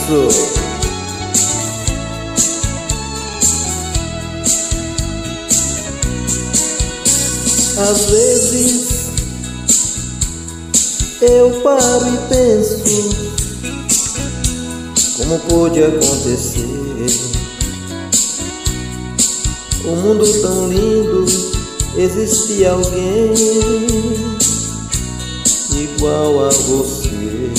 Sucesso! Às vezes eu paro e penso como pôde acontecer. O mundo tão lindo, existe alguém igual a você.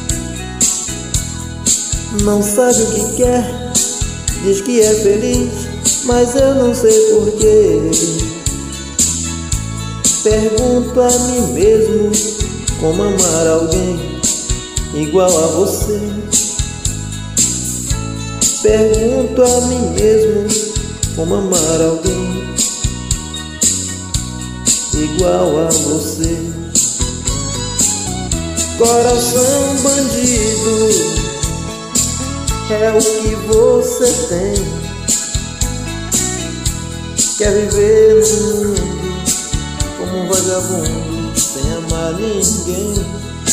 Não sabe o que quer, diz que é feliz, mas eu não sei porquê. Pergunto a mim mesmo como amar alguém igual a você. Pergunto a mim mesmo como amar alguém igual a você. Coração bandido é o que você tem. Quer viver no mundo como um vagabundo, sem amar ninguém.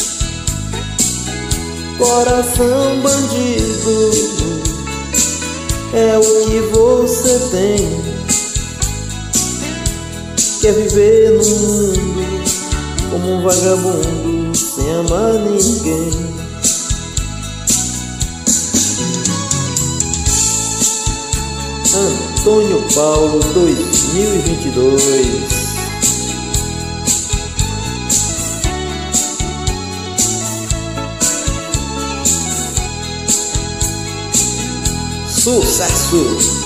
Coração bandido é o que você tem. Quer viver no mundo como um vagabundo, sem amar ninguém. Antônio Paulo 2022. Sucesso!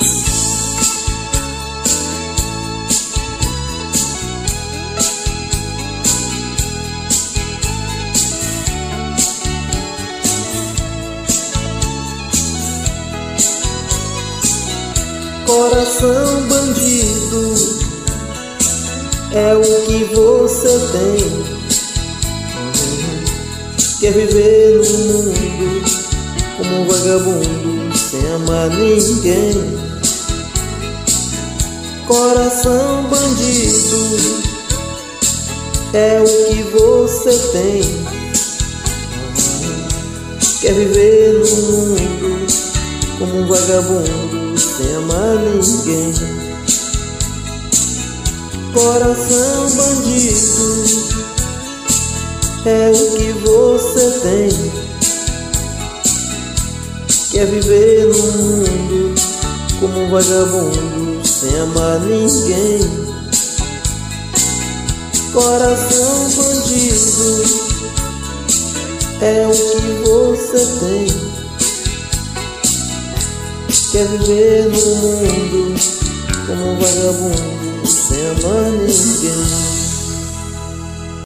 Coração bandido é o que você tem. Quer viver no mundo como um vagabundo, sem amar ninguém. Coração bandido é o que você tem. Quer viver no mundo como um vagabundo, sem amar ninguém. Coração bandido é o que você tem. Quer viver no mundo como um vagabundo, sem amar ninguém. Coração bandido é o que você tem. Quer viver no mundo como um vagabundo, sem amar ninguém.